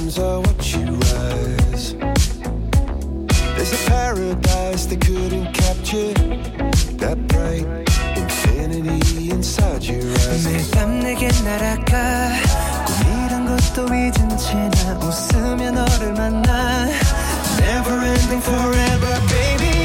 dreams are what you rise. There's a paradise they couldn't capture. That bright infinity inside your eyes. 매일 밤 내게 날아가 꿈이란 것도 잊은 채 나 웃으며 너를 만나. Never ending forever baby.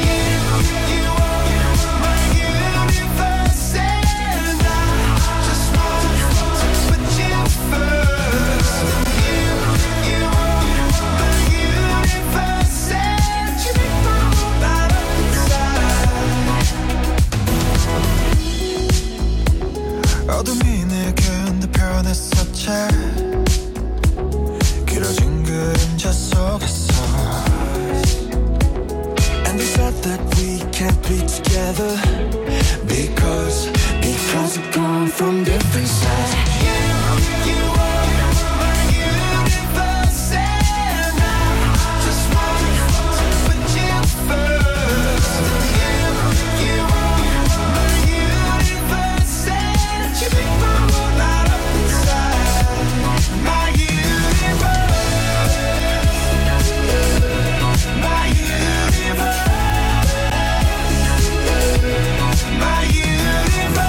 어둠이 내게 흔들 변했었지. 길어진 그림자 속에서 And they said that we can't be together Because we've come from different sides. You are my universe and I just want to put you first. You are my universe and you make my world light up inside. My universe, my universe, my universe.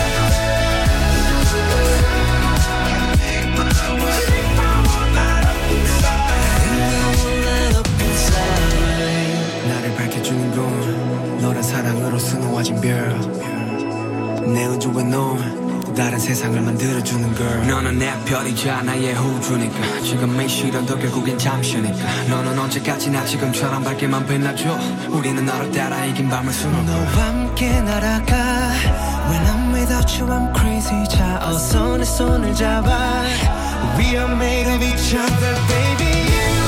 나를 밝혀주는 건 너란 사랑으로 수놓아진 별. 내 우주에 넌 또 다른 세상을 만들어주는 걸. 너는 내 별이자 나의 우주니까 지금의 시련도 결국엔 잠시니까. 너는 언제까지나 지금처럼 밝게만 빛나줘. 우리는 너를 따라 이긴 밤을 수놓아. 너와 함께 날아가. When I'm without you I'm crazy. 자 어서 내 손을 잡아. We are made of each other baby.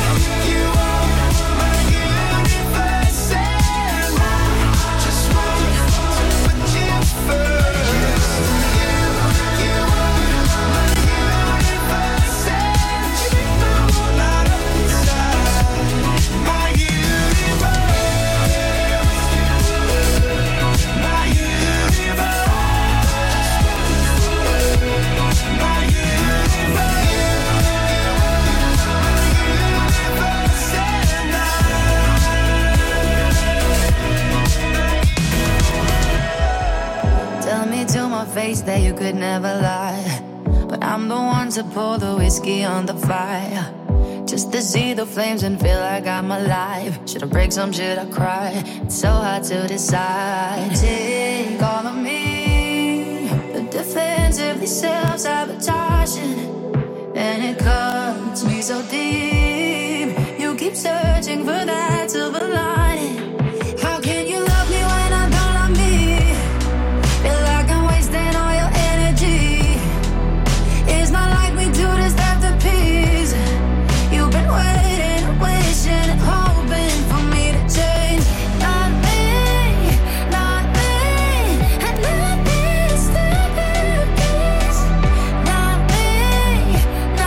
Face that you could never lie, but I'm the one to pour the whiskey on the fire, just to see the flames and feel like I'm alive. Should I break some, should I cry? It's so hard to decide. Take all of me, but defensively self-sabotaging, and it cuts me so deep. You keep searching for that silver lining. How can you love me when I don't love me? Feel like I'm wasting all your energy. It's not like we do this after peace. You've been waiting, wishing and hoping for me to change. Not me, not me, and not me to step in peace. Not me,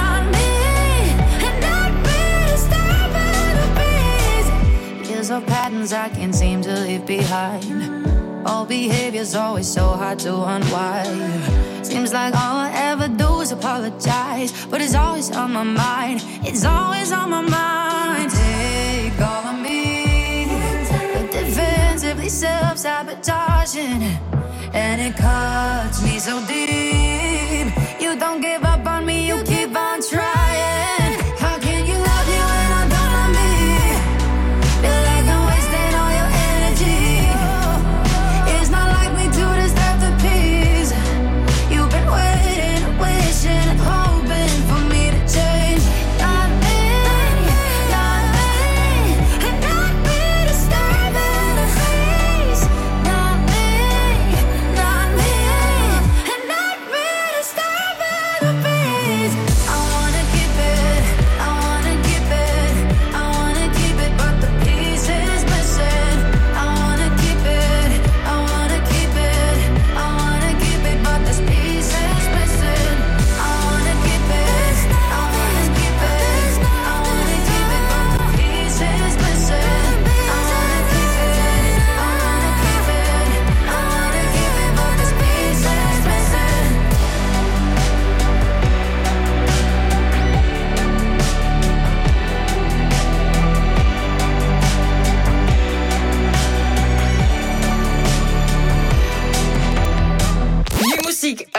and not me to step in peace. Kills of patterns I can't seem to leave behind. All behavior's always so hard to unwind. Seems like all I ever do is apologize, but it's always on my mind. It's always on my mind. Take all of me, but defensively self-sabotaging, and it cuts me so deep. You don't give up on me, you keep on trying. How can you love me when I don't love me? Feel like I'm wasting all your energy. It's not like we do this after peace. You've been waiting, wishing and hoping for me to change. Not me, and not me to step in the face. Not me, and not me to step in the face.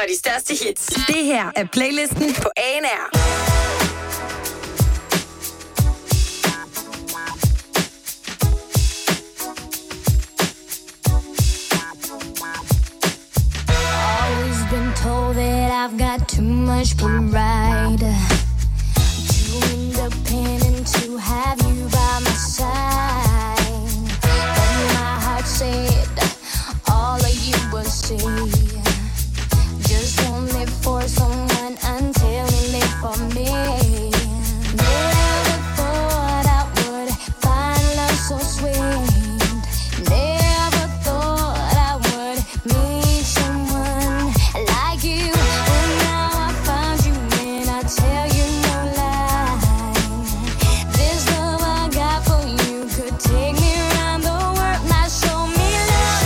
de største hits. Det her er playlisten på ANR. Told that I've got too much pride, too independent to have you by my side. But my heart said all of you will see. Just won't live for someone until you live for me. Never thought I would find love so sweet. Never thought I would meet someone like you. But now I found you and I tell you no lie. This love I got for you could take me around the world. Now show me love,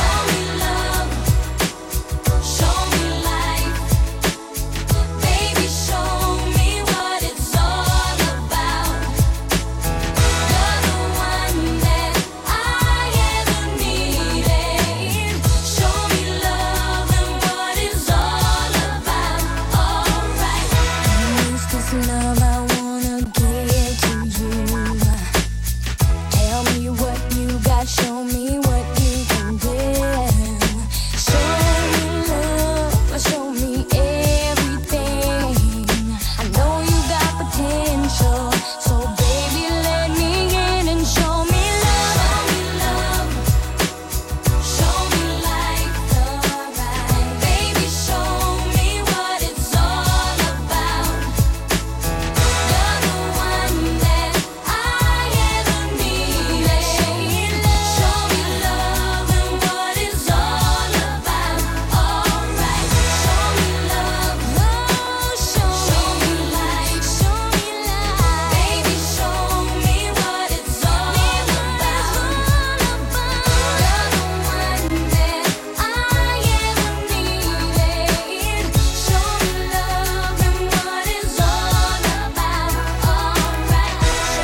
show me life. Baby, show me what it's all about. You're the one that I ever needed. Show me love and what it's all about. Alright. Use this love I wanna give to you. Tell me what you got, show me what you can do. Show me love, show me everything. I know you got potential, so baby let me in and show me love, show me life, alright. Baby, show me what it's all about. You're the one that I ever needed. Show me love and what it's all about. Alright, show me love, show me life, show me life. Baby, show me what it's all about. You're the one that I ever needed. Show me love and what it's all about. Alright,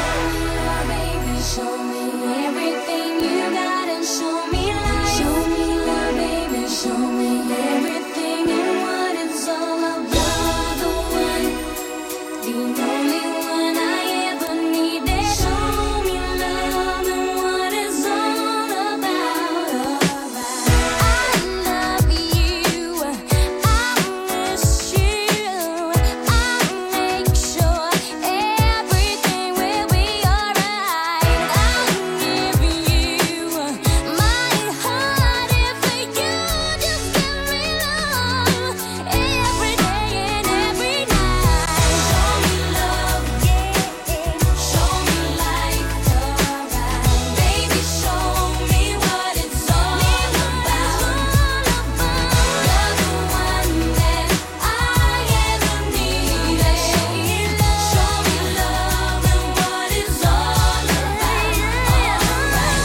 show me love, baby, show me everything you got and show me life. Show me love, baby, show me everything and what it's all about. You're the one, the only one I ever needed. Show me love and what it's all about. Alright, I love you, I miss you, I make sure everything will be alright. I'll give you my heart if you just give me love every day and every night. Show me love, show me life, alright. Baby, show me what it's all about. You're the one that I ever needed. Show me love and what it's all about. Alright,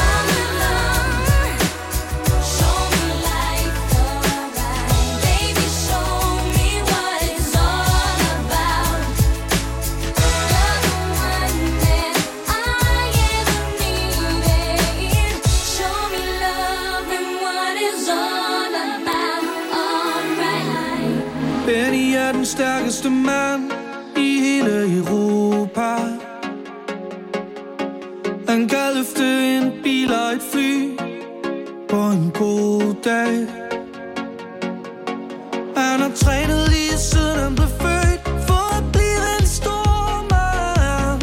show me life, alright. Baby, show me what it's all about. You're the one that I ever needed. Show me love and what it's all about. Alright. Benny er den stærkeste mand i hele Europa. Han kan løfte en bil og et fly på en god dag. Han har trænet lige siden han blev født for at blive en stor mand.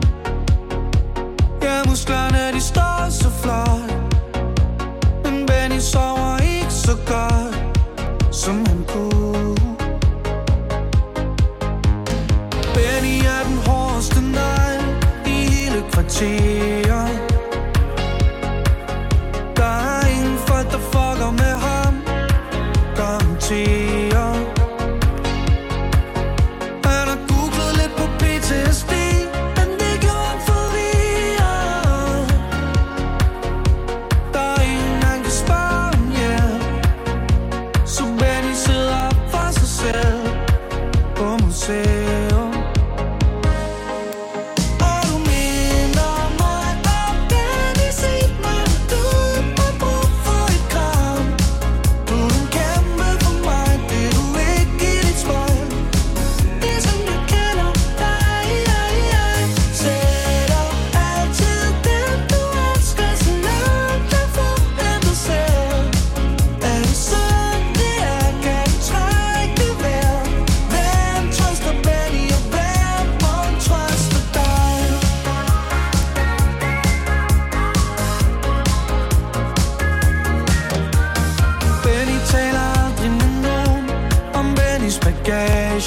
Ja, musklerne de står så flot, men Benny sover ikke så godt som han kunne. Benny er den hårdeste negl i hele kvarteret. Der er ingen folk, der fucker med ham, garanteret. Han har googlet lidt på PTSD, men det gjorde ham forvirret. Der er ingen, han kan spørge om hjælp, så Benny sidder op for sig selv på museum. Og du minder mig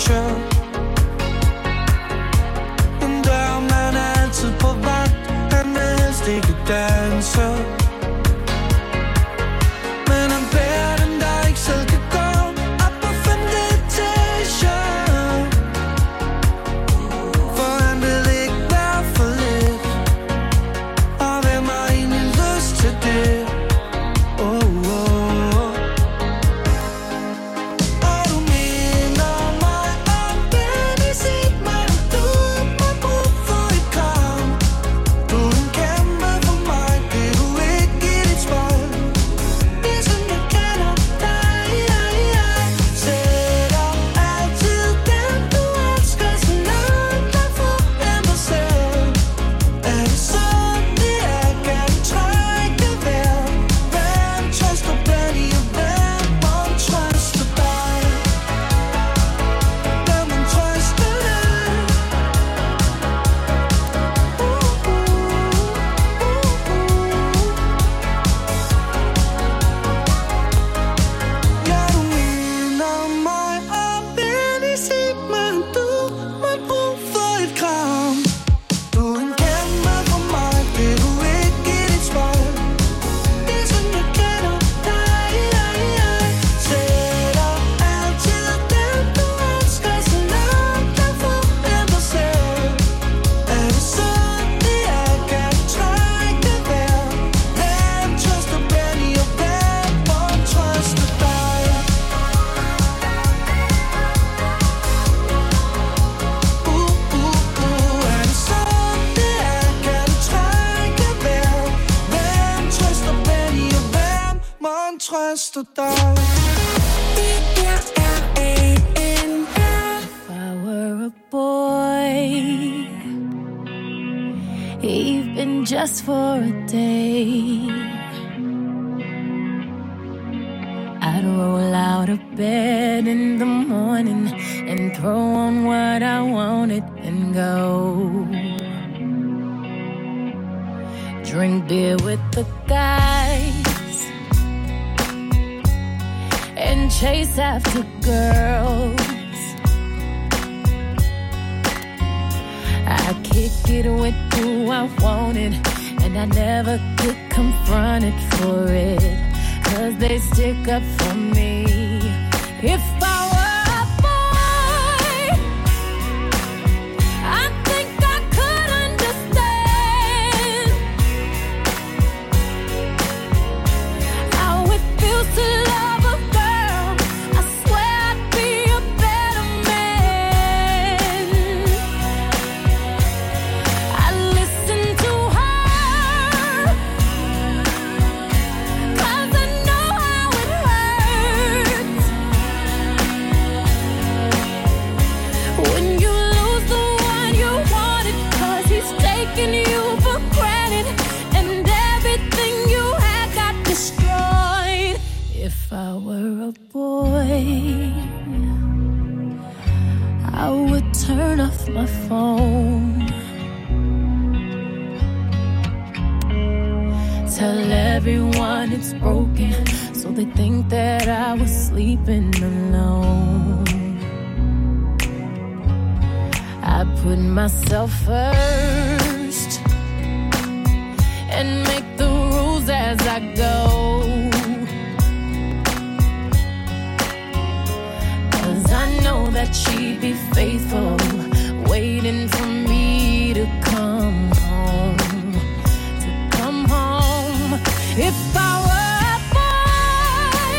station. En dørmand er altid på vagt, han vil helst ikke danse. Men han bærer den, der ikke selv kan gå op på 5. etage. For han vil ikke være for lidt. Og hvem har egentlig lyst til det? Trøster dig. If I were a boy, even just for a day, I'd roll out of bed in the morning and throw on what I wanted and go drink beer with the guys and chase after girls. I kick it with who I wanted, and I never get confronted for it, 'cause they stick up for me. If I were a boy, I think I could understand how it feels to love a girl. I swear I'd be a better man. I listen to her, 'cause I know how it hurts when you lose the one you wanted, 'cause he's taking you for granted, and everything you had got destroyed. If I were a boy, I would turn off my phone, tell everyone it's broken, so they think that I was sleeping alone. I put myself first and make the rules as I go, 'cause I know that she'd be faithful, waiting for me to come home, to come home. If I were a boy,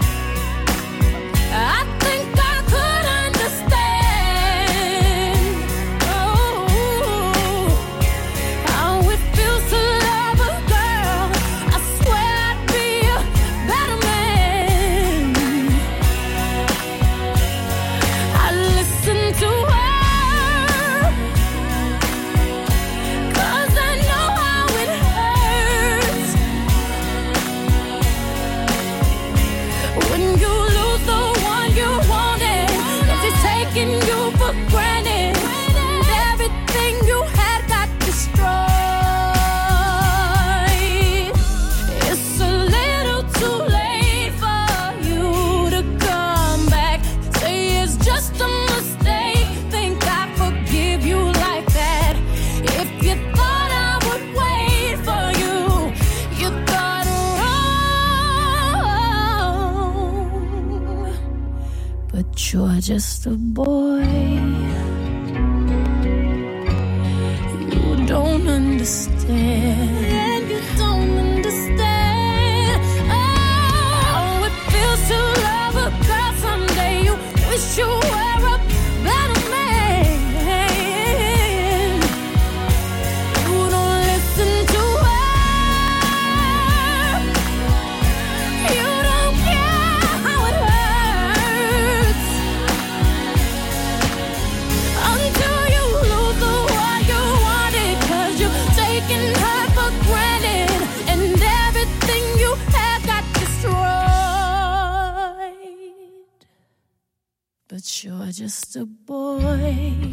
I think I could understand, oh, how it feels to love a girl. I swear I'd be a better man. I listen to her, just a boy. You don't understand. You don't understand. Oh, it feels to love a girl someday. You wish you were a better man. You don't listen to her. You don't care how it hurts until you lose the one you wanted, 'cause you've taken her for granted and everything you had got destroyed. But you're just a boy.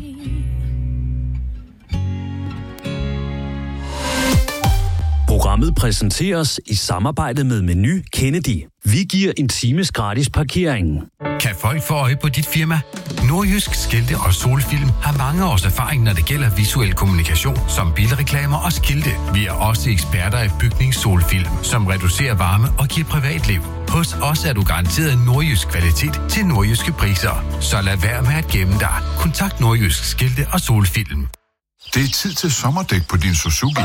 Programmet præsenteres i samarbejde med Meny Kennedy. Vi giver en times gratis parkering. Kan folk få øje på dit firma? Nordjysk Skilte og Solfilm har mange års erfaring, når det gælder visuel kommunikation, som bilreklamer og skilte. Vi er også eksperter i bygningssolfilm, som reducerer varme og giver privatliv. Hos os er du garanteret nordjysk kvalitet til nordjyske priser. Så lad være med at gemme dig. Kontakt Nordjysk Skilte og Solfilm. Det er tid til sommerdæk på din Suzuki.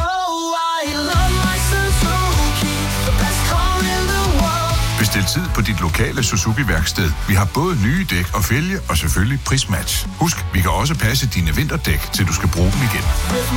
Bestil tid på dit lokale Suzuki-værksted. Vi har både nye dæk og fælge, og selvfølgelig prismatch. Husk, vi kan også passe dine vinterdæk, til du skal bruge dem igen.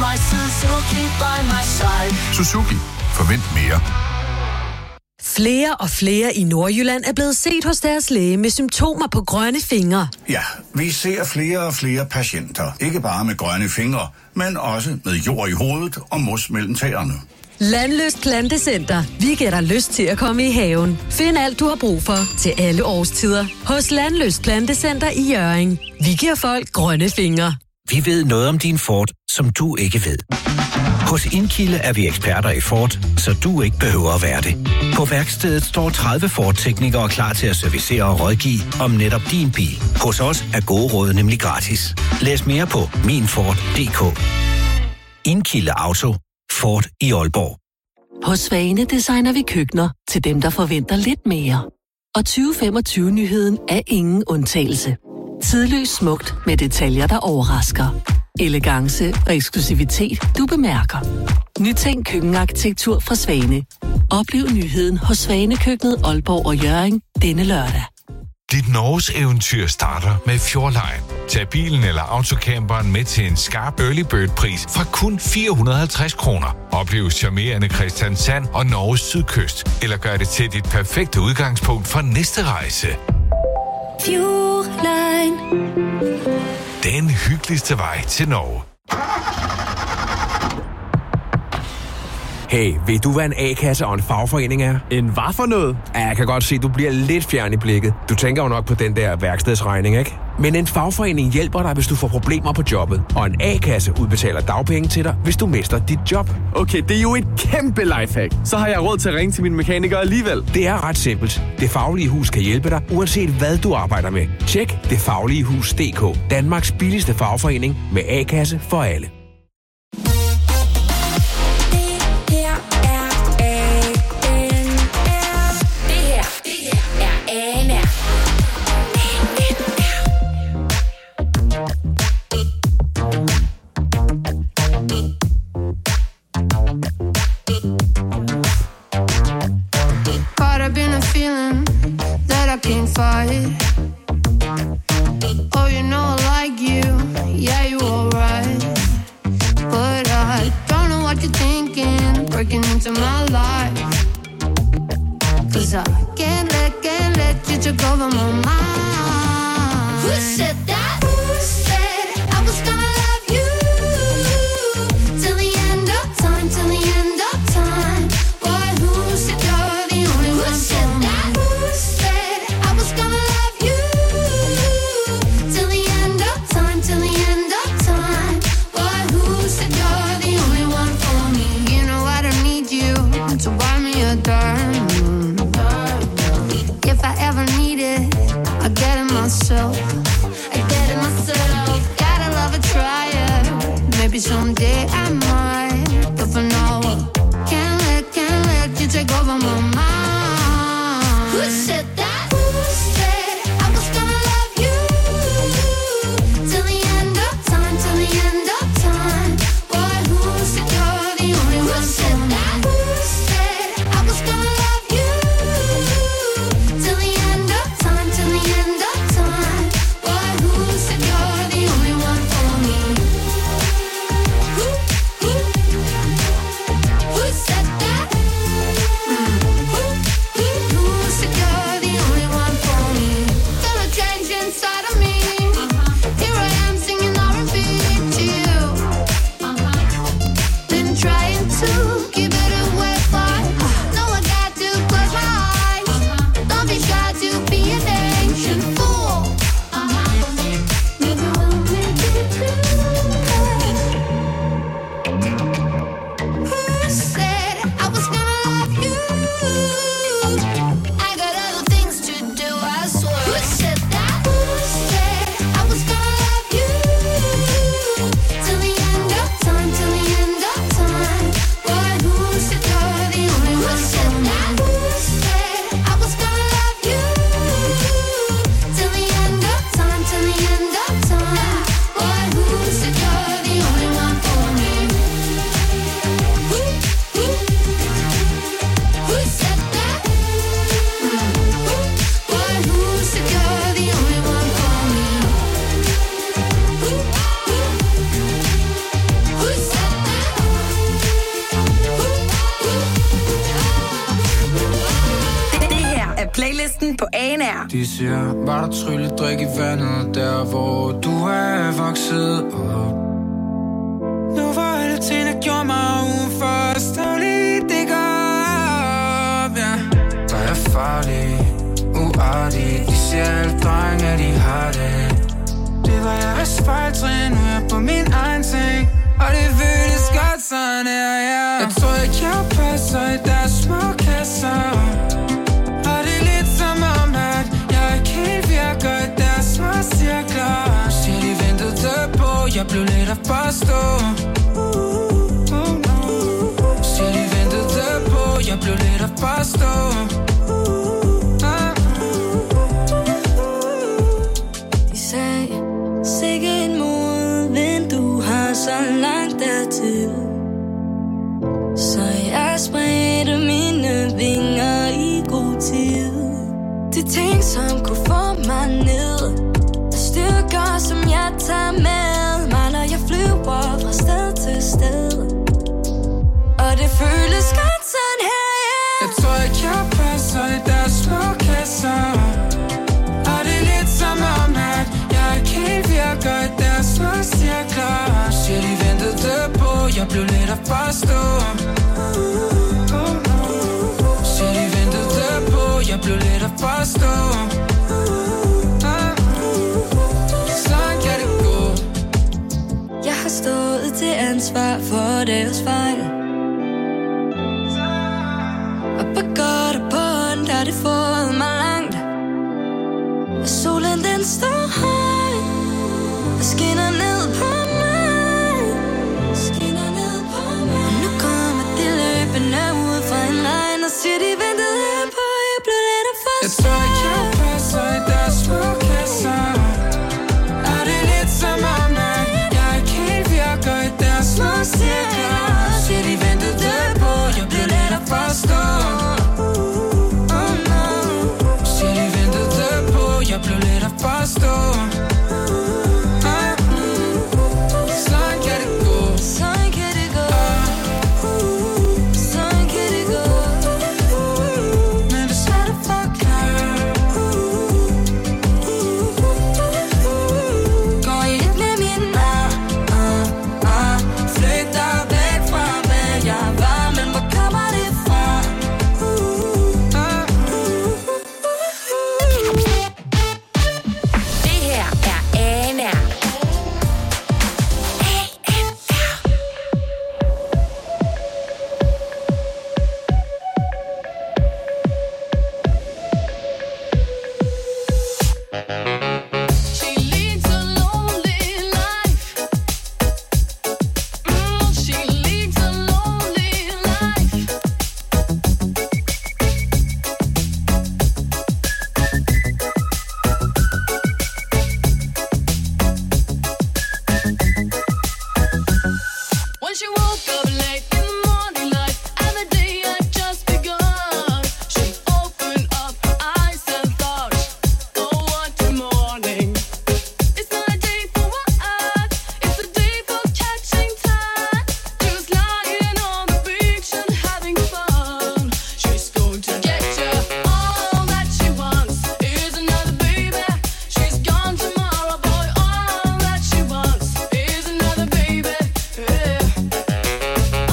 Suzuki. Forvent mere. Flere og flere i Nordjylland er blevet set hos deres læge med symptomer på grønne fingre. Ja, vi ser flere og flere patienter. Ikke bare med grønne fingre, men også med jord i hovedet og mos mellem tæerne. Landløst Plantecenter. Vi giver dig lyst til at komme i haven. Find alt, du har brug for til alle årstider hos Landløst Plantecenter i Hjørring. Vi giver folk grønne fingre. Vi ved noget om din Ford, som du ikke ved. Hos Indkilde er vi eksperter i Ford, så du ikke behøver at være det. På værkstedet står 30 Ford-teknikere klar til at servicere og rådgive om netop din bil. Hos os er gode råd nemlig gratis. Læs mere på minford.dk. Indkilde Auto. Ford i Aalborg. Hos Svane designer vi køkkener til dem, der forventer lidt mere. Og 2025-nyheden er ingen undtagelse. Tidløst smukt med detaljer, der overrasker. Elegance og eksklusivitet, du bemærker. Nytænk køkkenarkitektur fra Svane. Oplev nyheden hos Svanekøkkenet Aalborg og Hjørring denne lørdag. Dit Norges eventyr starter med Fjordline. Tag bilen eller autocamperen med til en skarp early bird pris fra kun 450 kroner. Oplev charmerende Kristiansand og Norges sydkyst. Eller gør det til dit perfekte udgangspunkt for næste rejse. Fjordline. Den hyggeligste vej til Norge. Hey, ved du, hvad en A-kasse og en fagforening er? En hvad for noget? Ja, jeg kan godt se, du bliver lidt fjern i blikket. Du tænker jo nok på den der værkstedsregning, ikke? Men en fagforening hjælper dig, hvis du får problemer på jobbet. Og en A-kasse udbetaler dagpenge til dig, hvis du mister dit job. Okay, det er jo et kæmpe lifehack. Så har jeg råd til at ringe til min mekaniker alligevel. Det er ret simpelt. Det Faglige Hus kan hjælpe dig, uanset hvad du arbejder med. Tjek detfagligehus.dk. Danmarks billigste fagforening med A-kasse for alle. Oh, you know I like you, yeah, you alright. But I don't know what you're thinking, breaking into my life. 'Cause I can't let you take over my mind. Who said that? Who said I was gonna love you till the end of time, till the end of time? Boy, who said you're the only one? Who said that? Who said I was gonna love you till the end of time, till the end of time? Boy, who said you're the only one for me? You know I don't need you to buy me a diamond. If I ever need it, I get it myself. I get it myself. Gotta love a tryer. Maybe someday I might, but for now, can't let you take over my mind. Who said that? Who said I was gonna love you trying to keep it away from. No, I got to close my eyes. Don't be shy to be an ancient fool. Maybe we'll make it through. Who said I was gonna love you? I got other things to do, I swear. Who said that? Who said I was gonna love you? Till the end of time, till the end of time. Boy, who said you're the only one? Who said that? Who said I was gonna love you? Till the end of time, till the end of time. Boy, who said you're the only one for me? Who said that? Boy, who said you're the only one for me? Who said Det her er playlisten på ANR. De siger, var der trylledrik i vandet, der hvor du er vokset op. Nu var alle ting, der gjorde mig uforståelig, det går op, ja. Der er farlig, uartig, de siger alle drenge, at de har det. Det var jeg asfalttræn, nu er jeg på min egen ting, og det føles godt sådan her, ja. Jeg tror ikke, jeg passer i deres små kasser. Og det er lidt som om, at jeg ikke helt virker i deres små cirkler. Siger de ventede på, jeg blev lidt at forstå. Siger de ventede på, jeg blev lidt at forstå. De sagde, sikke en modvind, du har så langt dertil. Så jeg spredte mine vinger i god tid. De ting, som kunne få mig ned, er styrker, som jeg tager med mig, når jeg flyver fra sted til sted. Og det føles godt sådan her, yeah. Jeg tror ikke, jeg passer i deres små kasser. Og det er lidt som om, at jeg ikke helt virker i deres små cirkler. Siger de ventede på, jeg blev lidt at forstå. Siger de ventede på, jeg blev lidt at forstå. Sådan kan det gå. Jeg har stået til ansvar for deres fejl. Og på godt og på ondt har det fået mig langt. Og solen den står høj og skinner ned på mig. Skinner ned på mig. Og nu kommer de løbende ud fra en regn og siger de ventede på, jeg blev lidt at forstå. Jeg tror ikke, jeg passer i deres små kasser. Og det er lidt som om, at jeg ikke helt virker i deres små cirkler. Siger de ventede på, jeg blev lidt at forstå. Siger de ventede på, jeg blev lidt at forstå. Sådan kan det gå. Sådan kan det gå. Sådan kan det gå. Men det er svært at forklare. Går i et med min Flygter væk fra, hvad jeg var, men hvor kommer det fra? Det her er ANR. She leads a lonely life. She leads a lonely life. When she woke up late in the morning light, and the day had just begun, she opened up her eyes and thought, oh, what a morning. It's not a day for what? It's a day for catching time. She was lying on the beach and having fun. She's going to get you. All that she wants is another baby. She's gone tomorrow, boy. All that she wants is another baby. Yeah.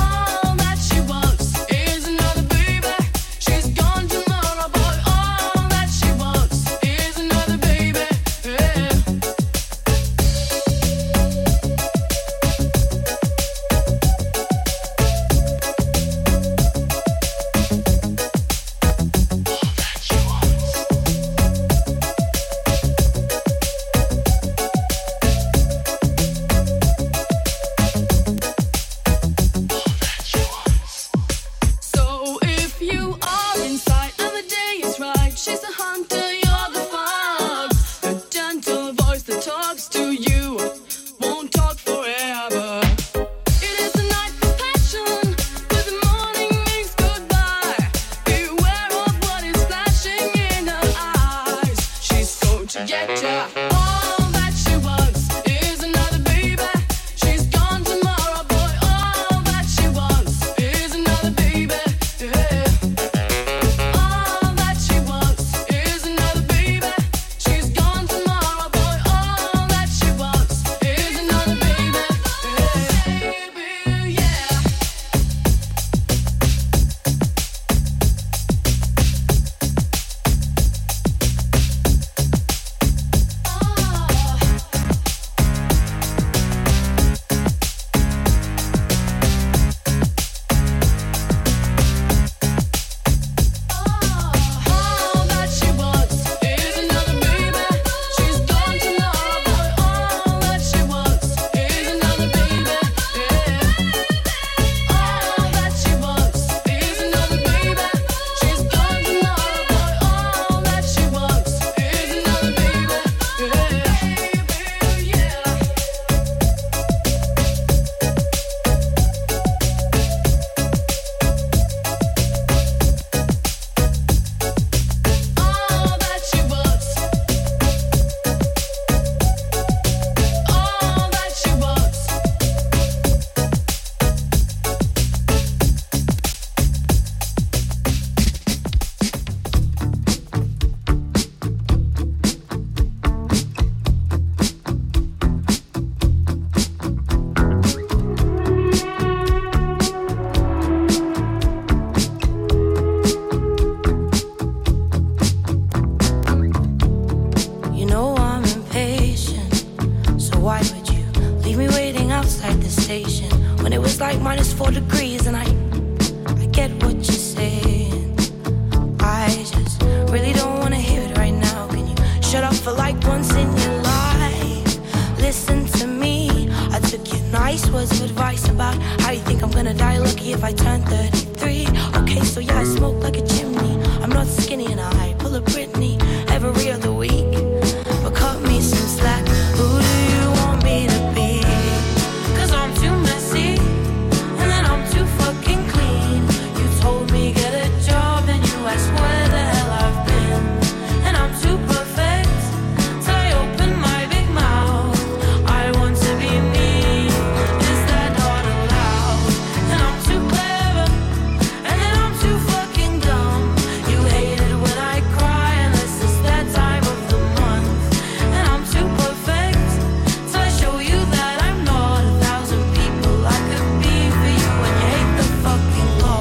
when it was like -4 degrees. And I get what you're saying. I just really don't wanna hear it right now. Can you shut up for like once in your life? Listen to me. I took your nice words of advice about how you think I'm gonna die lucky if I turn 33. Okay, so yeah, I smoke like a chimney. I'm not skinny and I pull a Britney every other week. But cut me some slack. Who do you want me to be? 'Cause I'm too messy and then I'm too fucking clean. You told me get a job and you asked where the hell I've been. And I'm too perfect till I open my big mouth. I want to be me. Is that not allowed? And I'm too clever and then I'm too fucking dumb. You hate it when I cry unless it's that time of the month. And I'm too perfect till I show you that I'm not 1,000 people I could be for you. And you hate the fucking law.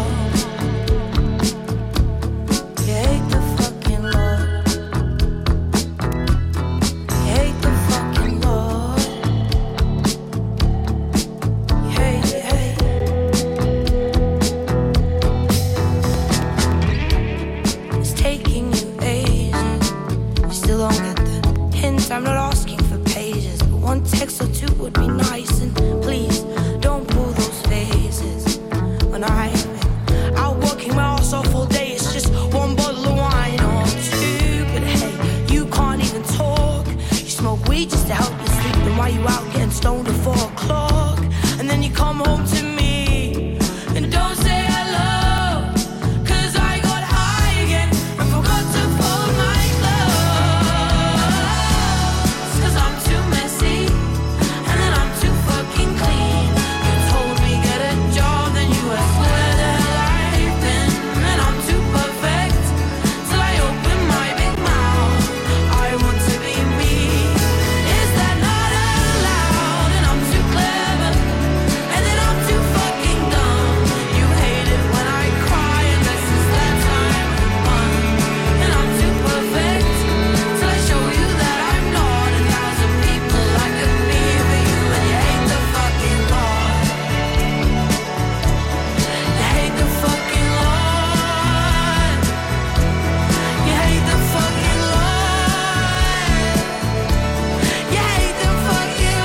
You hate the fucking law. You hate the fucking law. You hate, you hate. It's taking you ages. You still don't get the hint. I'm not asking for pages, but one text or two would be nice. And please don't pull those faces when I'm out working my ass off all day. It's just one bottle of wine or two. But hey, you can't even talk. You smoke weed just to help you sleep. Then why you out getting stoned at 4 o'clock? And then you come home to me and don't say hello. 'Cause I got high again and forgot to fold my clothes. 'Cause I'm too messy and then I'm too fucking clean. You told me get a job, then you asked where the hell I've been. And I'm too perfect till I open my big mouth. I want to be me. Is that not allowed? And I'm too clever and then I'm too fucking dumb. You hate it when I cry unless it's that time of the month. And I'm too perfect till I show you that I'm not 1,000 people I could be for you. And you hate the fucking law. You hate the fucking law. You hate the fucking law. You hate the fucking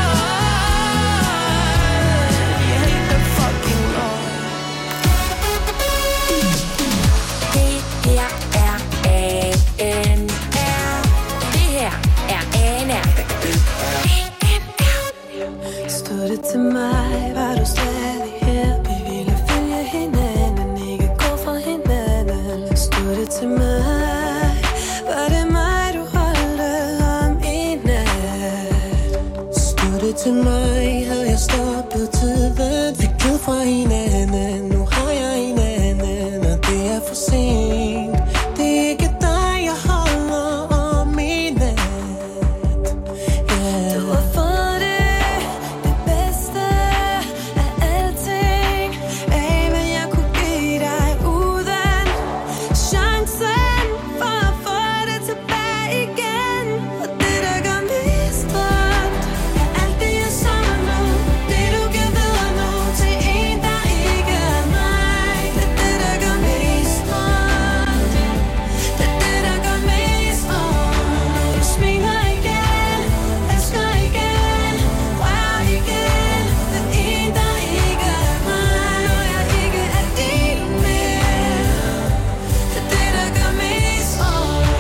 law. You hate the fucking law. Stod det til mig, var du stadig her. Vi ville følge hinanden, ikke gå fra hinanden. Stod det til mig, var det mig, du holdte om i nat. Stod det til mig, havde jeg stoppet tiden. Fik givet fra hinanden, nu har jeg hinanden. Og det er for sent. Det er ikke dig, jeg holder om i nat. Yeah. Du har fået det bedste af alting. Af hvad jeg kunne give dig uden chancen for at få det tilbage igen. Og det der gør mest ondt er alt det jeg savner nu. Det du giver videre nu til en der ikke er mig. Det er det der gør mest ondt. Det er det der gør mest ondt. Når du smiler igen, elsker igen, rører igen. Den en der ikke er mig. Når jeg ikke er din mere. Det er det der gør mest ondt.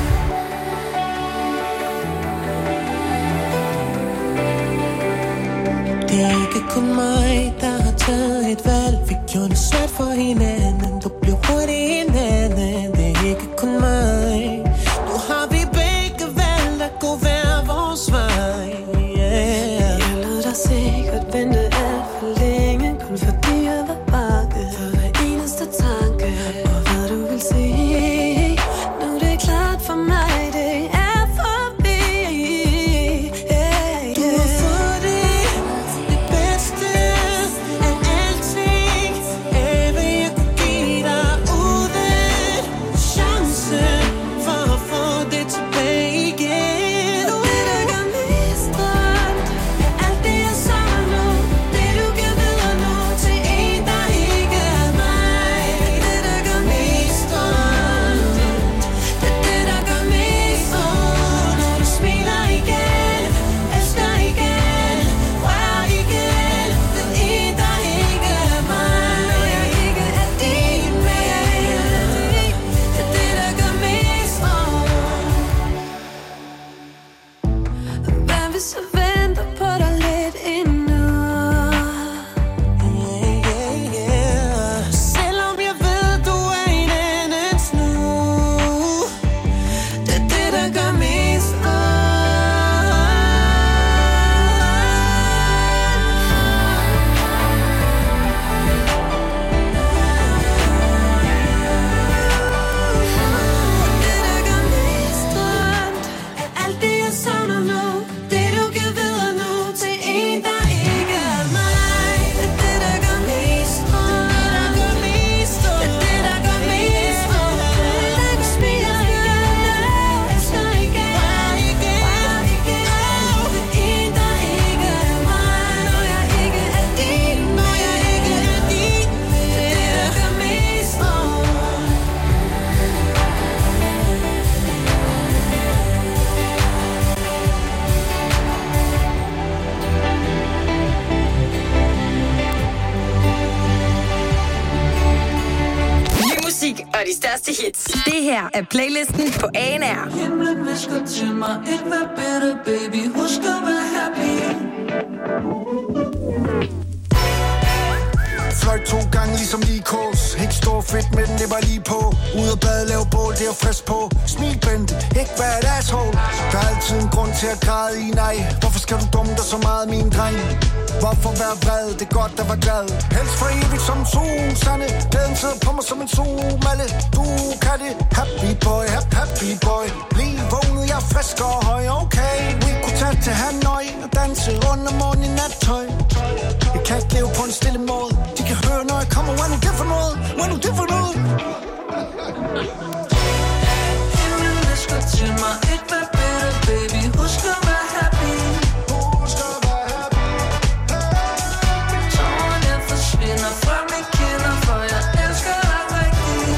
Det er ikke kun mig, der har taget et valg. Vi gjorde det svært for hinanden. Du blev hurtigt hinanden. Det er ikke kun mig. Nu har vi begge valgt at gå hver vores vej. Yeah. Jeg lod dig sikkert vente alt for længe. Kun fordi jeg var bange for hver eneste tanke. Og hvad du vil sige. Nu er det klart for mig, det er forbi. Yeah, du har fået det bedste af alting. Af hvad jeg kunne give dig uden chancen for at få det tilbage igen. Det der gør mest ondt er alt det jeg savner nu. Det du giver videre og de største hits. Det her er playlisten på ANR. Himlen visker til mig, ikke vær bitter, baby. Husk at være happy. Fløjt 2 gange ligesom lige kås. Ikke stor fedt, men det var lige på. Ud og bade, lave bål, det er frisk på. Smil, Bente, ikke vær et asshole. Der er altid en grund til at græde i, nej. Hvorfor skal du dumme dig så meget, min dreng? Hvorfor være vred, det er godt at være glad. Helst for evigt som en sol, Sanne. Glæden sidder på mig som en solmalle. Du kan det, happy boy, happy boy. Bliv vågnet, jeg er frisk og høj, okay. Vi kunne tage til Hanoi og danse under morgen i nattøj. Jeg kan ikke leve på en stille måde. De kan høre, når jeg kommer, when du det for noget. When du det for noget. Himlen visker til mig, ikke vær bitter, baby. Husk at være happy. Tårerne forsvinder fra mine kinder, for jeg elsker dig rigtigt.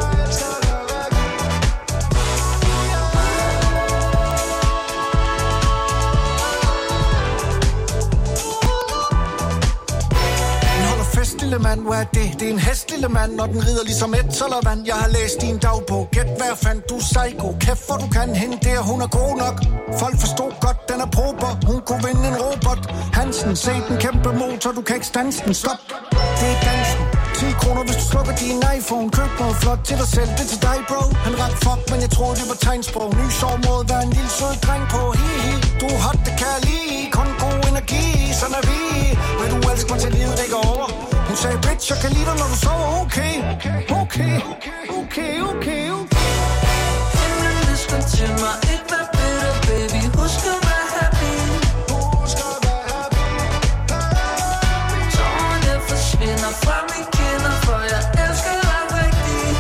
Lille mand, hvad er det? Det er en hest, lille mand, når den rider ligesom et Sullivan. Jeg har læst din dagbog, gæt hvad fandt du psycho. Kæft hvor du kan hende der, hun er god nok. Folk forstod godt, den er prober. Hun kunne vinde en robot. Hansen, se den kæmpe motor, du kan ikke standse den. Stop, det er dansen. 10 kroner, hvis du slukker din iPhone. Køb noget flot til dig selv, det er til dig, bro. Han ret fuck, men jeg troede, det var tegnsprog. Ny sovmåde, vær en lille sød dreng på. Hi, du er hot, det kan jeg lide. Kun god energi, sådan er vi. Men du elsker mig til livet, det går over. Hun sagde, bitch, jeg kan lide dig, når du sover. Okay. Himlen visker til mig, ikke vær bitter, baby. Husk at være happy. Tårerne forsvinder fra mine kinder, for jeg elsker dig rigtigt.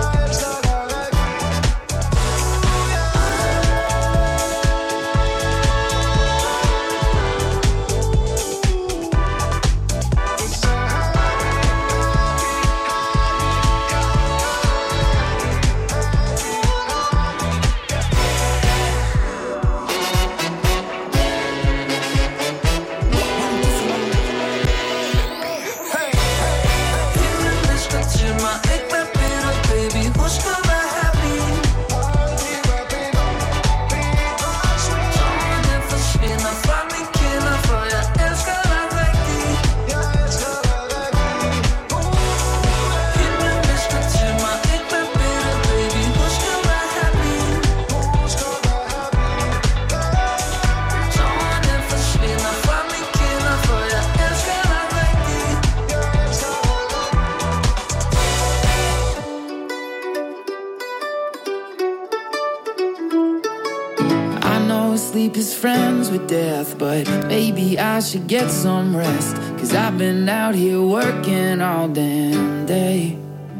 Sleep is friends with death, but maybe I should get some rest. 'Cause I've been out here working all damn day.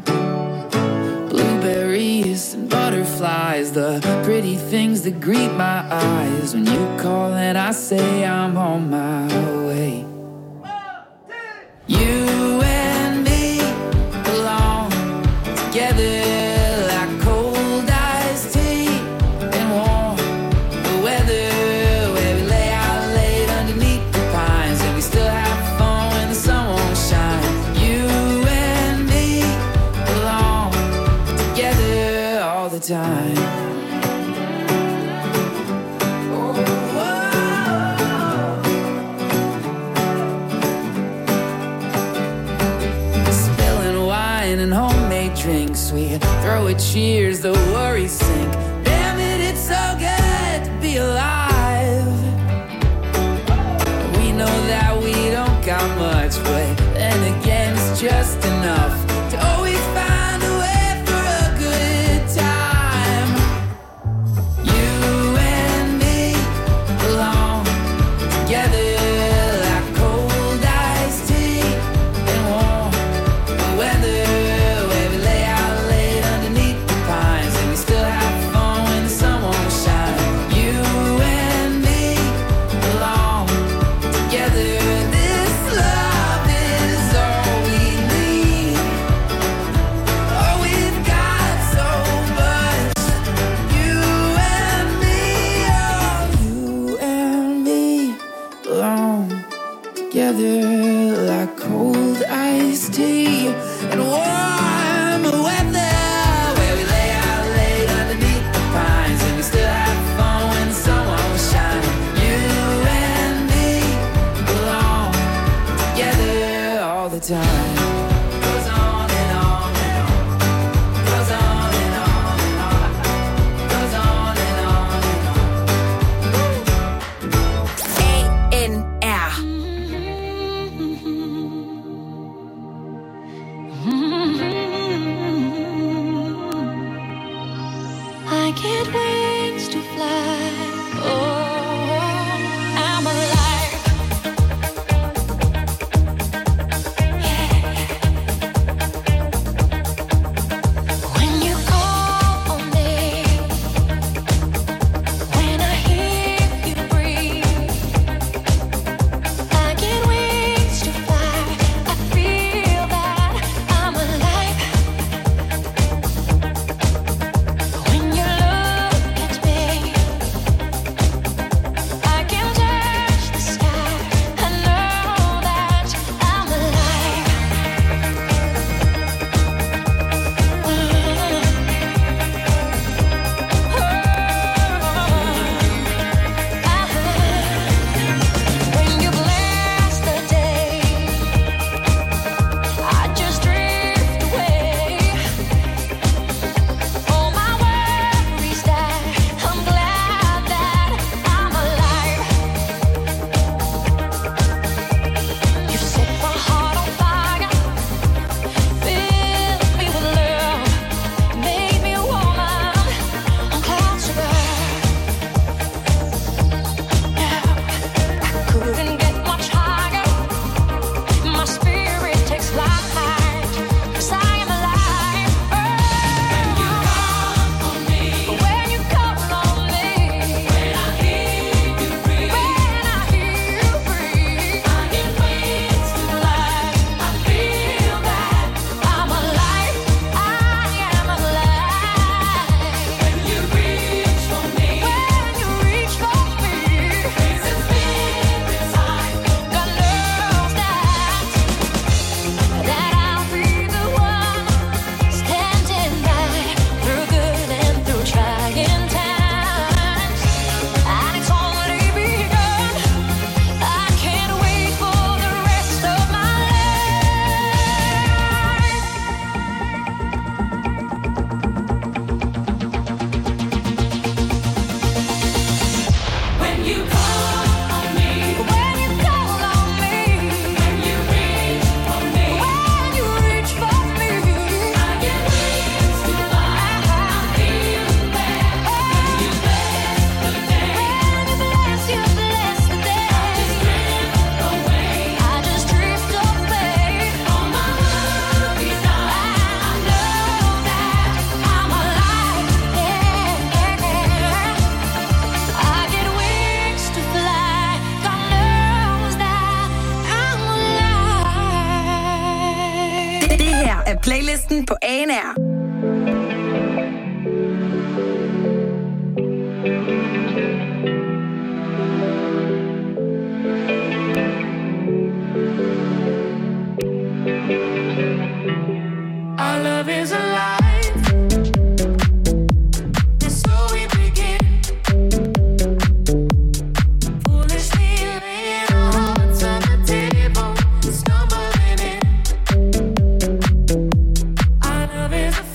Blueberries and butterflies, the pretty things that greet my eyes. When you call and I say I'm on my way. You and me belong together. Time. Spilling wine and homemade drinks, we throw a cheers, the worries sink. Damn it, it's so good to be alive. We know that we don't got much, but then again it's just enough to always find a way. This love is all we need. night goes on and on and on, goes on and on and on, goes on and on and on. ANR. I get wings to fly. Oh, I'm alive. Yeah. When you call on me, when I hear you breathe, I get wings to fly. I feel that I'm alive. When you look at me, I can touch the sky. I know that I'm alive. When you bless the day, I just drift away. All my worries die. I'm glad that I'm alive. You set my heart on fire, filled me with love, made me a woman on clouds above. I couldn't get much higher. My spirit takes flight, 'cause I am alive. When you call on me, when you call on me, when I hear you breathe, when I hear you breathe, I get wings to fly. I feel that I'm alive. I am alive. When you reach for me, when you reach for me, it's a spirit side. God knows that I'll be the one standing by through good and through trying times. And it's already begun. I can't wait for the rest of my life. When you call on me, when you call on me, when you reach for me, when you reach for me, I get wings to fly. I feel that when you bless the day, when you bless the day, I just drift away. All my worries die. I know that I'm alive. I get wings to fly. God knows that I'm alive. Det her er playlisten på ANR. Our love is alive. And so we begin. Foolishly laying our hearts on the table, stumbling in. Our love is a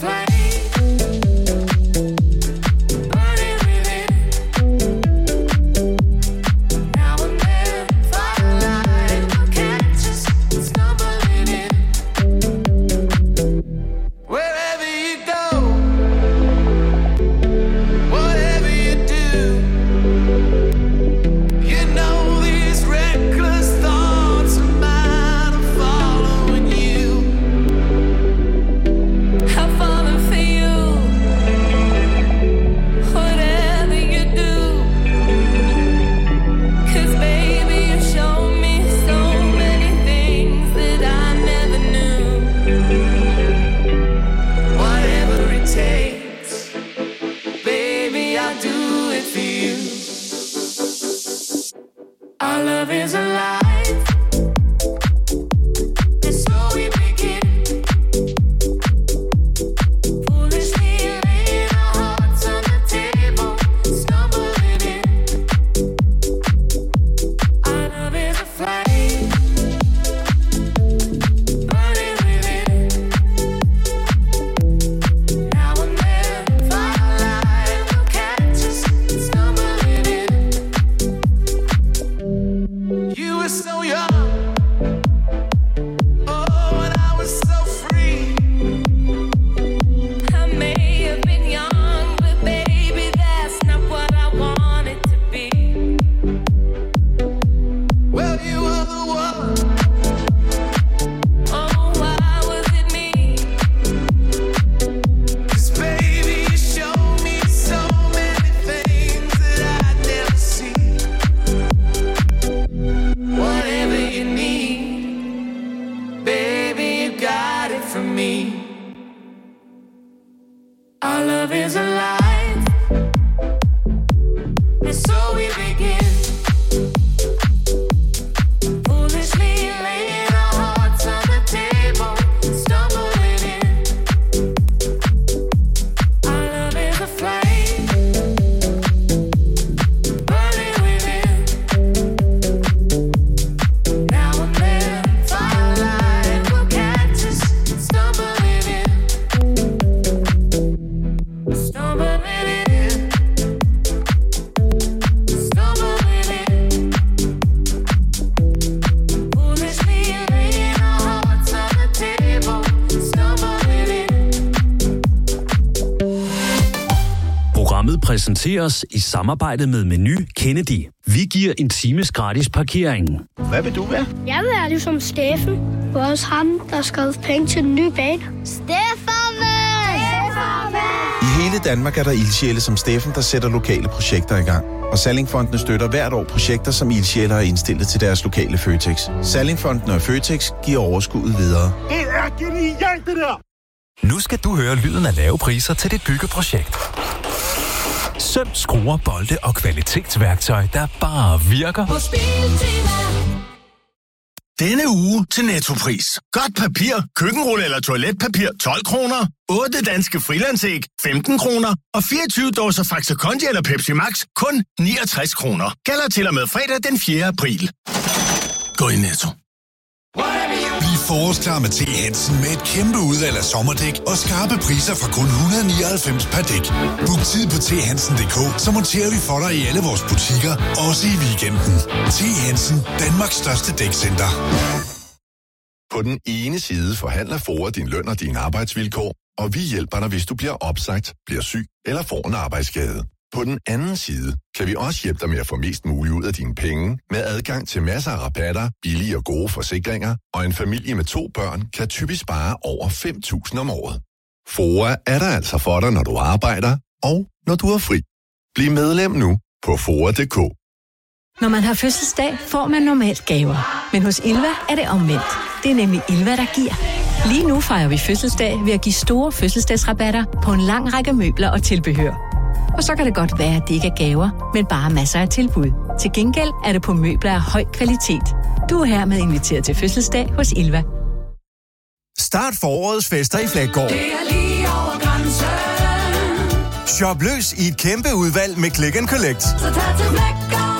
for me. Our love is alive, and so we begin. Foolishly laying our hearts on the table, stumbling in. Our love is a flame, burning within. Now and then, firelight will catch us, stumbling in. Stumbling in. Stumbling in. Foolishly laying our hearts on the table, stumbling in. Programmet præsenteres i samarbejde med Meny Kennedy. Vi giver en times gratis parkering. Hvad vil du være? Jeg vil være ligesom Steffen. Også ham, der skal penge til den nye bane. I hele Danmark er der ildsjæle som Steffen, der sætter lokale projekter i gang. Og Sallingfondene støtter hvert år projekter, som ildsjæle har indstillet til deres lokale Føtex. Sallingfondene og Føtex giver overskuddet videre. Det er genialt, det der! Nu skal du høre lyden af lave priser til dit byggeprojekt. Søm, skruer, bolde og kvalitetsværktøj, der bare virker. Hos Biltema. Denne uge til Nettopris. Godt papir, køkkenrulle eller toiletpapir 12 kroner. 8 danske frilandsæg 15 kroner. Og 24 dåser Faxe Kondi eller Pepsi Max kun 69 kroner. Gælder til og med fredag den 4. april. Gå i Netto. Bliv forårsklar med T. Hansen med et kæmpe udvalg af sommerdæk og skarpe priser fra kun 199 per dæk. Book tid på thansen.dk, så monterer vi for dig i alle vores butikker, også i weekenden. T. Hansen, Danmarks største dækcenter. På den ene side forhandler FOA din løn og dine arbejdsvilkår, og vi hjælper dig, hvis du bliver opsagt, bliver syg eller får en arbejdsskade. På den anden side kan vi også hjælpe dig med at få mest muligt ud af dine penge, med adgang til masser af rabatter, billige og gode forsikringer, og en familie med 2 børn kan typisk spare over 5.000 om året. FOA er der altså for dig, når du arbejder, og når du er fri. Bliv medlem nu på FOA.dk. Når man har fødselsdag, får man normalt gaver. Men hos Ilva er det omvendt. Det er nemlig Ilva, der giver. Lige nu fejrer vi fødselsdag ved at give store fødselsdagsrabatter på en lang række møbler og tilbehør. Og så kan det godt være, at det ikke er gaver, men bare masser af tilbud. Til gengæld er det på møbler af høj kvalitet. Du er hermed inviteret til fødselsdag hos Ilva. Start forårets fester i Flækgaard. Det er lige over grænsen. Shop løs i et kæmpe udvalg med Click and Collect. Så tag til Flækgaard.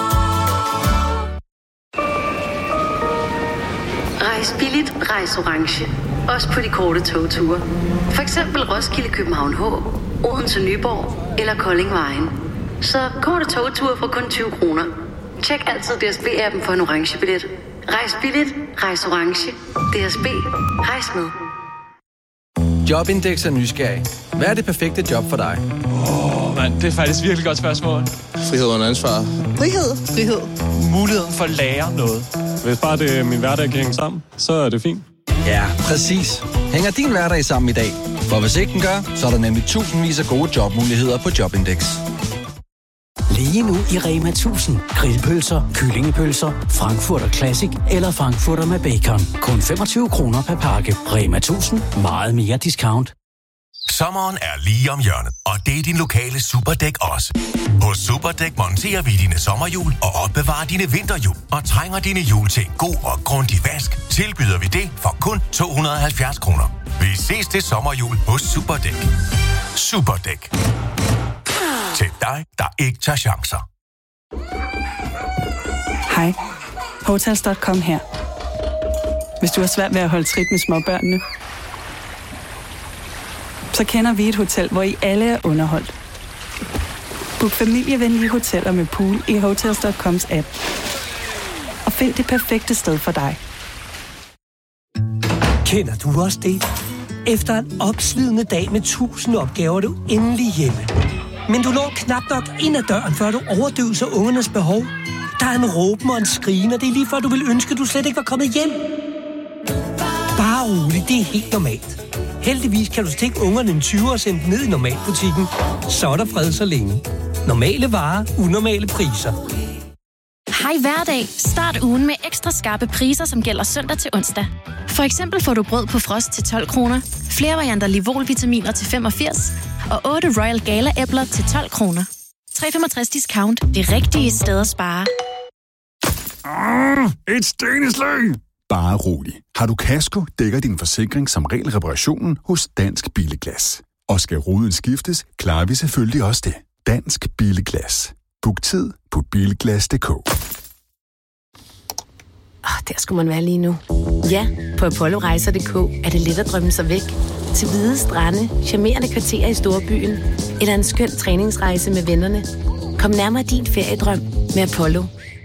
Rejs billigt, rejs orange. Også på de korte togture. For eksempel Roskilde, København H, Odense, Nyborg eller Kolding Vejen. Så korte togture for kun 20 kroner. Tjek altid DSB-appen for en orange billet. Rejs billigt, rejs orange. DSB, rejs med. Jobindex er nysgerrig. Hvad er det perfekte job for dig? Mand, det er faktisk virkelig godt spørgsmål. Frihed under ansvar. Frihed. Muligheden for at lære noget. Hvis bare det min hverdag kan hænge sammen, så er det fint. Ja, præcis. Hænger din hverdag sammen i dag? For hvis ikke den gør, så er der nemlig tusindvis af gode jobmuligheder på Jobindex. Lige nu i Rema 1000. Grillpølser, kyllingepølser, Frankfurter Classic eller Frankfurter med bacon. Kun 25 kroner per pakke. Rema 1000. Meget mere discount. Sommeren er lige om hjørnet, og det er din lokale Superdæk også. Hos Superdæk monterer vi dine sommerhjul og opbevarer dine vinterhjul. Og trænger dine hjul til en god og grundig vask, tilbyder vi det for kun 270 kroner. Vi ses til sommerhjul hos Superdæk. Superdæk. Til dig, der ikke tager chancer. Hej. Hotels.com her. Hvis du har svært ved at holde trit med småbørnene, så kender vi et hotel, hvor I alle er underholdt. Book familievenlige hoteller med pool i Hotels.coms app. Og find det perfekte sted for dig. Kender du også det? Efter en opslidende dag med 1000 opgaver, er du endelig hjemme. Men du når knap nok ind ad døren, før du overdøver ungernes behov. Der er en råben og en skrigen, og det er lige før, du vil ønske, at du slet ikke var kommet hjem. Bare rolig, det er helt normalt. Heldigvis kan du stikke ungerne en 20 og sende dem ned i normalbutikken. Så er der fred så længe. Normale varer, unormale priser. Hej hverdag. Start ugen med ekstra skarpe priser, som gælder søndag til onsdag. For eksempel får du brød på frost til 12 kroner, flere varianter Livol-vitaminer til 85 og 8 Royal Gala-æbler til 12 kroner. 365 discount. Det rigtige sted at spare. Et steneslag! Bare rolig. Har du kasko, dækker din forsikring som regel reparationen hos Dansk Billeglas. Og skal ruden skiftes, klarer vi selvfølgelig også det. Dansk Billeglas. Book tid på bilglas.dk. Der skulle man være lige nu. Ja, på ApolloRejser.dk er det let at drømme sig væk. Til hvide strande, charmerende kvarterer i storbyen, eller en skøn træningsrejse med vennerne. Kom nærmere din feriedrøm med Apollo.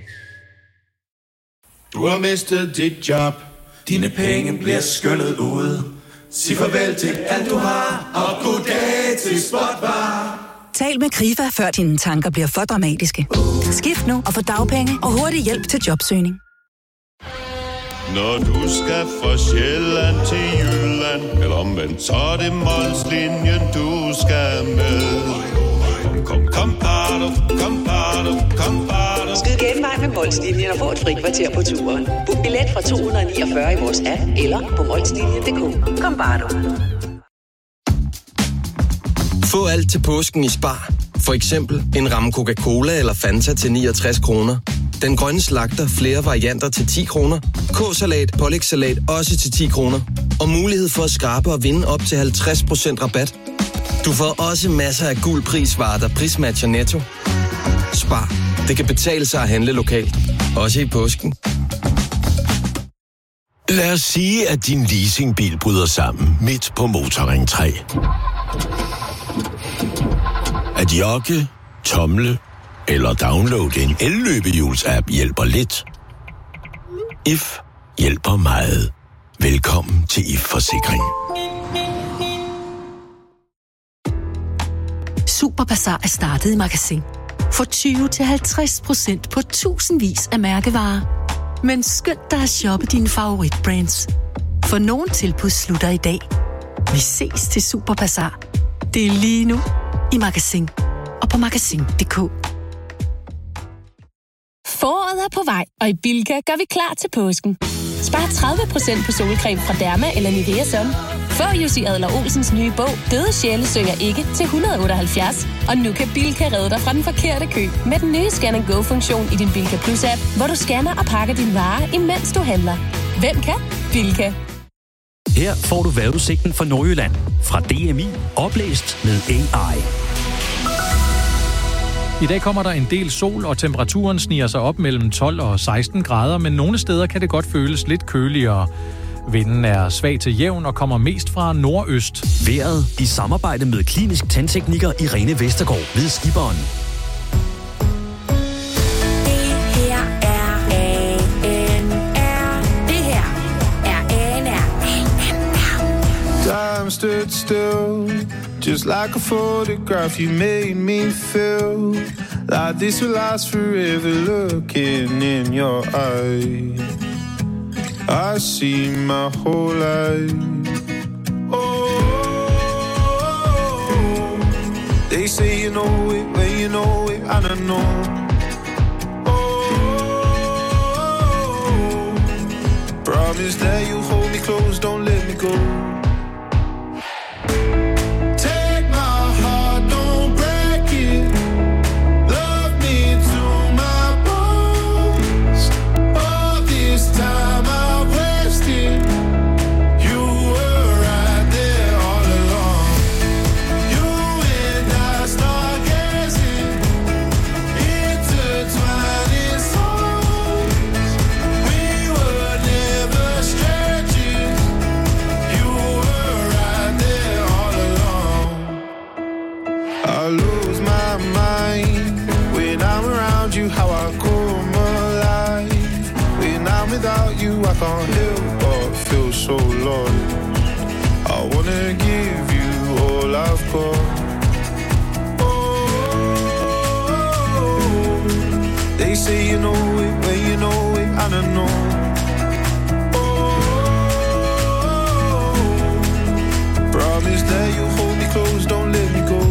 Du har mistet dit job. Dine penge bliver skyllet ud. Sig farvel til alt du har, og goddag til Spotbar. Tal med Krifa, før dine tanker bliver for dramatiske. Skift nu og få dagpenge og hurtig hjælp til jobsøgning. Når du skal fra Sjælland til Jylland, eller omvendt, så er det Molslinjen, du skal med. Kom, bado, kom, bado. Skyd genvej med Molslinjen og få et fri kvarter på turen. Book billet fra 249 i vores app, eller på molslinjen.dk. Kom, bado. Få alt til påsken i Spar. For eksempel en ramme Coca-Cola eller Fanta til 69 kroner. Den grønne slagter flere varianter til 10 kroner. K-salat, pålægssalat også til 10 kroner. Og mulighed for at skrabe og vinde op til 50% rabat. Du får også masser af guld prisvarer, der prismatcher Netto. Spar. Det kan betale sig at handle lokalt. Også i påsken. Lad os sige, at din leasingbil bryder sammen midt på Motorring 3. At jogge, tomle eller downloade en elløbehjuls-app hjælper lidt. IF hjælper meget. Velkommen til IF Forsikring. Superbazar er startet i Magasin. Få 20-50% på tusindvis af mærkevarer. Men skynd dig at shoppe dine favoritbrands. For nogle tilbud slutter i dag. Vi ses til Superbazar. Det er lige nu i Magasin og på magasin.dk. Foråret er på vej, og i Bilka gør vi klar til påsken. Spar 30% på solcreme fra Derma eller Nivea Sun. Få Jussi Adler-Olsens nye bog, Døde sjæle synger ikke, til 178. Og nu kan Bilka redde dig fra den forkerte kø med den nye Scan & Go-funktion i din Bilka Plus-app, hvor du scanner og pakker dine varer, imens du handler. Hvem kan? Bilka. Her får du vejrudsigten for Nordjylland fra DMI, oplæst med AI. I dag kommer der en del sol, og temperaturen sniger sig op mellem 12 og 16 grader, men nogle steder kan det godt føles lidt køligere. Vinden er svag til jævn og kommer mest fra nordøst. Vejret i samarbejde med klinisk tandtekniker Irene Vestergaard ved Skiberen. Time stood still, just like a photograph. You made me feel like this will last forever. Looking in your eyes, I see my whole life. Oh, they say you know it when you know it, and I know. Oh, promise that you hold me close, don't let me go. I can't help but feel so lost. I wanna give you all I've got. Oh, they say you know it when you know it, and I know. Oh, promise that you hold me close, don't let me go.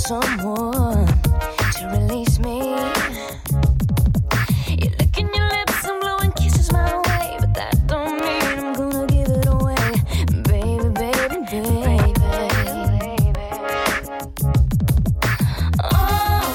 someone to release me. You're licking your lips and blowing kisses my way, but that don't mean I'm gonna give it away, baby, baby, baby. Oh,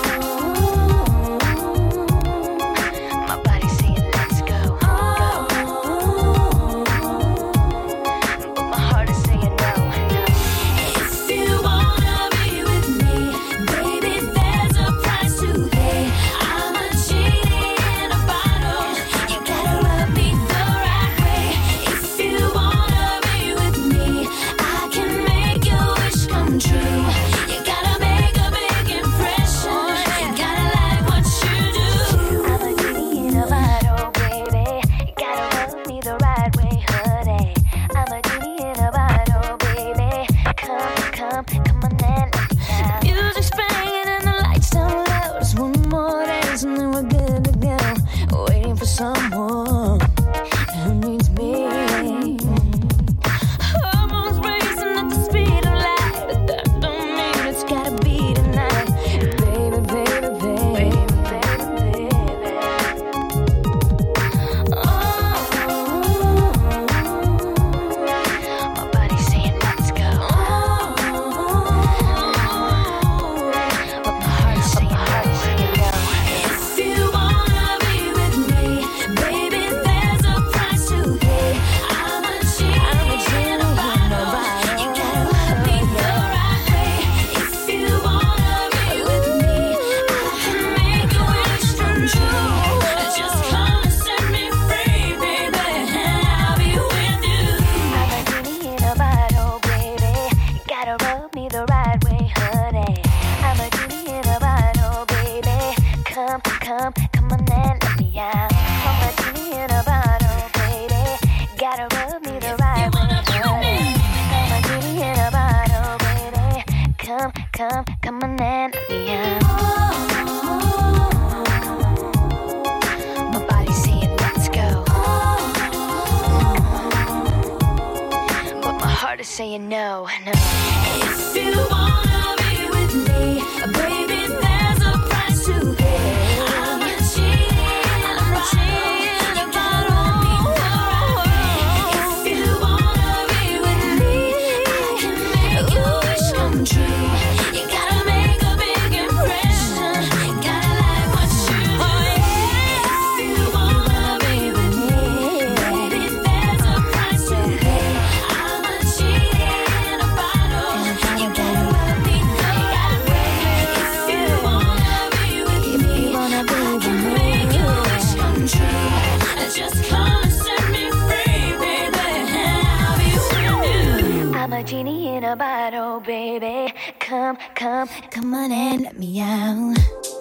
my body's saying let's go. Oh, but my heart is saying no. If you wanna be with me, baby, there's a price to pay. I'm a genie in a bottle. You gotta rub me the right way. If you wanna be with me, I can make your wish come true. You gotta make a big impression. You gotta like what you do. I'm a genie in a bottle, baby. You gotta rub me the right way, honey. I'm a genie in a bottle, baby. Come on and let me out. Music's playing and the lights down low. Just one more dance and then we're good to go. Waiting for someone who needs me. Hormones racing at the speed of light, but that don't mean it's gotta be tonight. Baby, baby, baby, baby, baby. Oh, my body's saying let's go. But my heart's saying no. If you wanna be with me, baby, there's a price to pay. I'm a genie in a bottle. You gotta love me the right way. If you wanna be with me, I can make your wish come true. Just come and set me free, baby, and I'll be with you. I'm a genie in a bottle, baby. You gotta rub me the right way, honey. I'm a genie in a bottle, baby. Come on and let me out. I'm a genie in a bottle, baby. Gotta rub me the right way, honey. I'm a genie in a bottle, baby. Come on and let me out. My body's saying let's go, but my heart is saying no. If you wanna be with me, baby, there's a price to pay. I'm a genie in a bottle. If you wanna be with me, I can make your wish come true. You gotta make a big impression. You gotta like what you do. If you wanna be with me, baby, there's a price to pay. I'm a genie in a bottle. You gotta rub me the right way. If you wanna be with me, I can make your wish come true. Just come and set me free, baby, and I'll be with you. I'm a genie in a bottle, baby. Come on and let me out.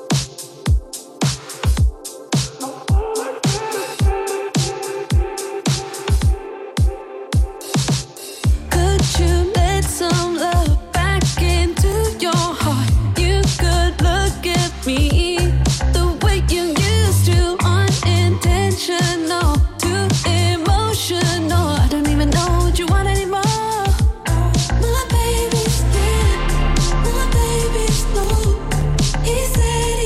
Could you let some love back into your heart? You could look at me the way you used to, unintentional, too emotional. I don't even know what you want anymore. My baby's dead, my baby's low. He said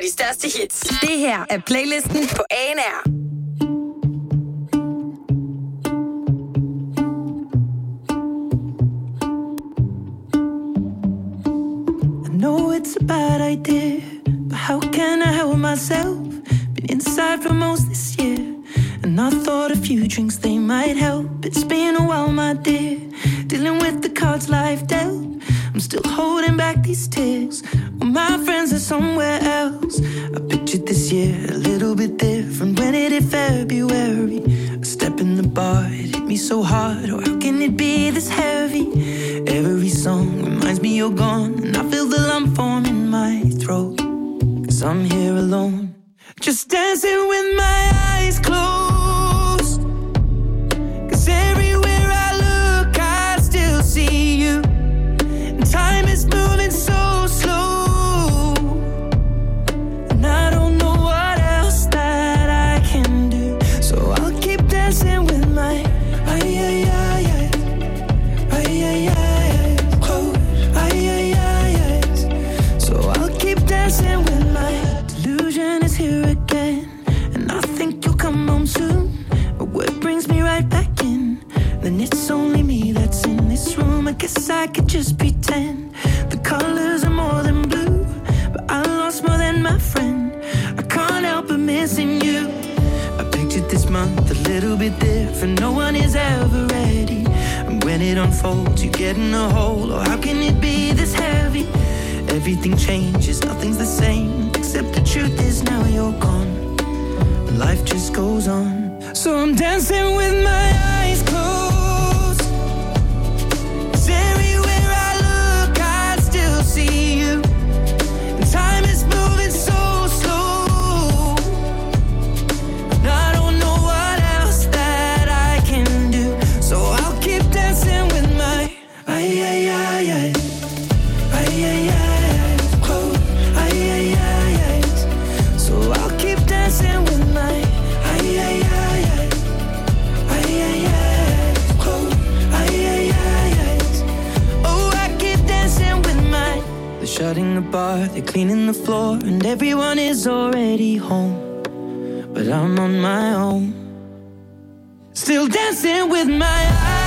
de største hits. Det her er playlisten på ANR. I know it's a bad idea, but how can I help myself? Been inside for most this year, and I thought a few drinks, they might help. It's been a while, my dear, dealing with the cards life dealt. I'm still holding back these tears, well, my friends are somewhere else. I pictured this year a little bit different when it hit February. A step in the bar, it hit me so hard, oh, how can it be this heavy? Every song reminds me you're gone, and I feel the lump form in my throat, 'cause I'm here alone, just dancing with my eyes closed. 'Cause everywhere I look, I still see you. And time is moving so slow, and I don't know what else that I can do. So I'll keep dancing with my close. So I'll keep dancing with my delusion is here again, and I think you'll come home soon. But what brings me right back in? Then it's only me that's in this room. I guess I could just pretend the colors are more than blue, but I lost more than my friend. I can't help but missing you. I pictured this month a little bit different. No one is ever ready, and when it unfolds, you get in a hole. Oh, how can it be this heavy? Everything changes, nothing's the same, except the truth is now you're gone, and life just goes on. So I'm dancing with my eyes closed, 'cause everywhere I look, I still see you. And time is moving so slow, and I don't know what else that I can do. So I'll keep dancing with my So I'll keep dancing with my Oh, I keep dancing with my. They're shutting the bar, they're cleaning the floor, and everyone is already home, but I'm on my own, still dancing with my eyes.